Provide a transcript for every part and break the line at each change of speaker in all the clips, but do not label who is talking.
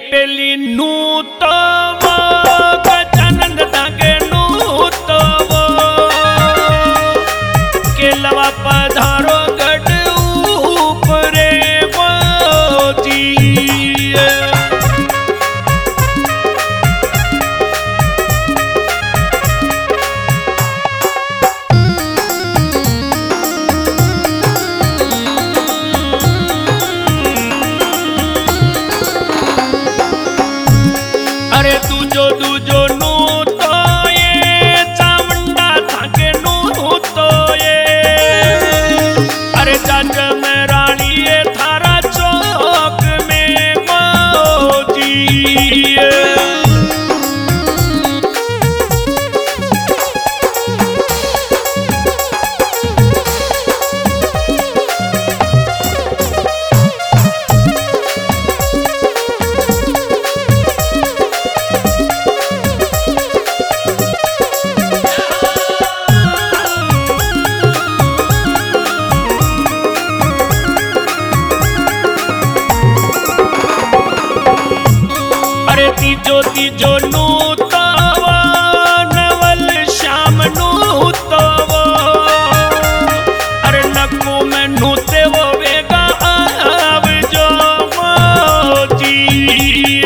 એટલી નૂતવ ગજાનંદ ધાગે નૂતવ કેલવા પધારો ગઢ ઉપરે વજી અરે દૂજો દૂજો નું તો એ ચામુંડા થાકે નું તો એ અરે જાજ મેં રાણી એ થારા ચોક મેં મોજી तीजो तीजो नूतव नवल श्याम नूतव अरे नक्कू में नूते वो वेगा आवजो मोजी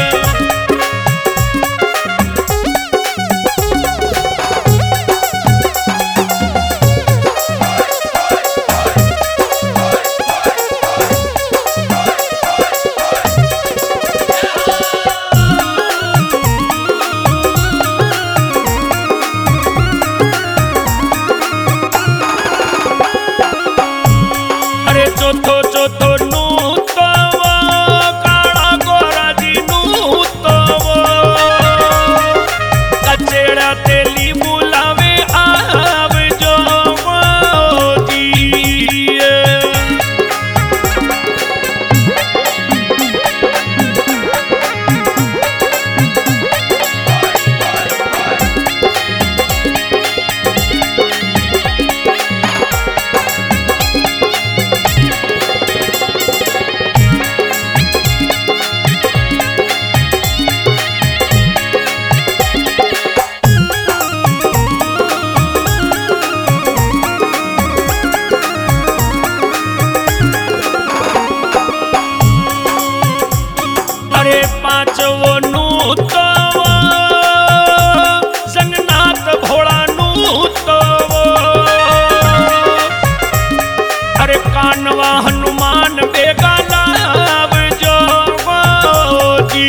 चौथो चौथो नूतव काला गोराजी नूतव कचेड़ा तेली बुलावे आवजो मोजी अरे पांचवो नूतव संगनाथ भोला नूतव अरे कानवा हनुमान बेगा लावजो मोजी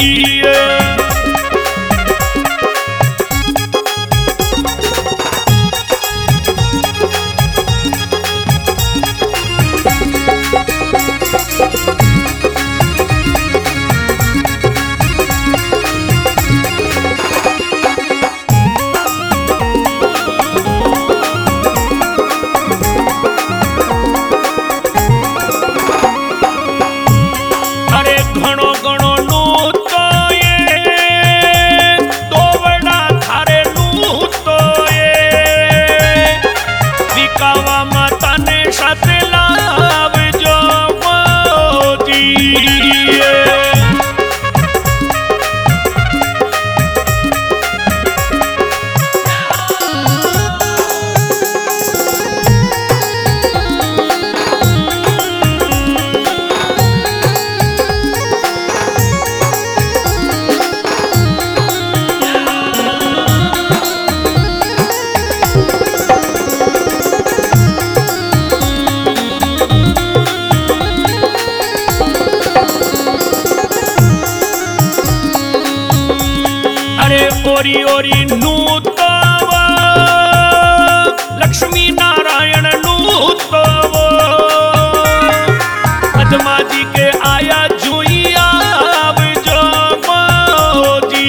घणो घणो नूतो ये तोवड़ा थारे नूतो ये विकावा माता ने साथे लावजो मोजी अरे ओरी ओरी नूतव लक्ष्मी नारायण नूतव पद्मा जी के आया जुई आवजो मोजी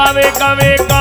वेगा वेगा